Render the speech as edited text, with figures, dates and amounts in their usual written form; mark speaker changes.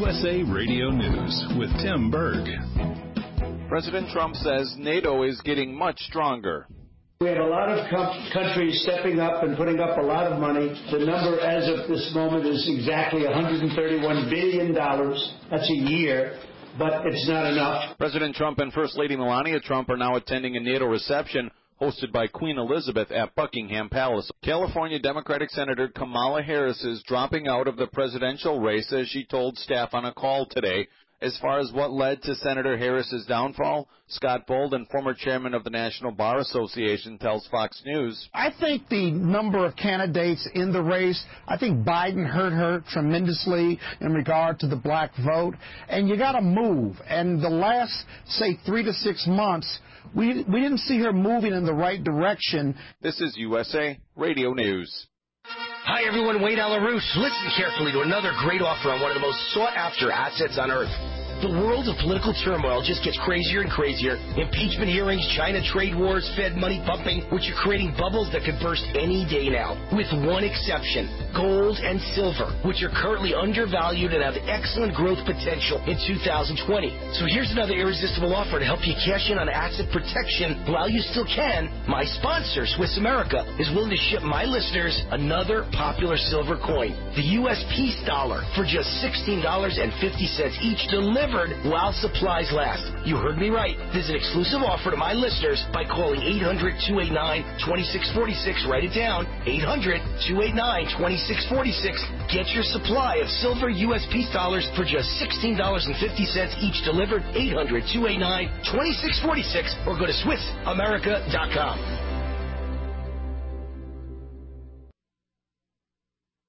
Speaker 1: USA Radio News with Tim Berg.
Speaker 2: President Trump says NATO is getting much stronger.
Speaker 3: We have a lot of countries stepping up and putting up a lot of money. The number as of this moment is exactly $131 billion. That's a year, but it's not enough.
Speaker 2: President Trump and First Lady Melania Trump are now attending a NATO reception hosted by Queen Elizabeth at Buckingham Palace. California Democratic Senator Kamala Harris is dropping out of the presidential race, as she told staff on a call today. As far as what led to Senator Harris's downfall, Scott Bolden, former chairman of the National Bar Association, tells Fox News.
Speaker 4: I think the number of candidates in the race, I think Biden hurt her tremendously in regard to the black vote. And you got to move. And the last, say, 3 to 6 months, we didn't see her moving in the right direction.
Speaker 2: This is USA Radio News.
Speaker 5: Hi, everyone. Wayne Alaroos. Listen carefully to another great offer on one of the most sought-after assets on Earth. The world of political turmoil just gets crazier and crazier. Impeachment hearings, China trade wars, Fed money pumping, which are creating bubbles that could burst any day now. With one exception, gold and silver, which are currently undervalued and have excellent growth potential in 2020. So here's another irresistible offer to help you cash in on asset protection while you still can. My sponsor, Swiss America, is willing to ship my listeners another popular silver coin, the U.S. Peace Dollar, for just $16.50 each, delivered while supplies last. You heard me right. This is an exclusive offer to my listeners by calling 800-289-2646. Write it down. 800-289-2646. Get your supply of silver U.S. Peace Dollars for just $16.50 each, delivered. 800-289-2646, or go to SwissAmerica.com.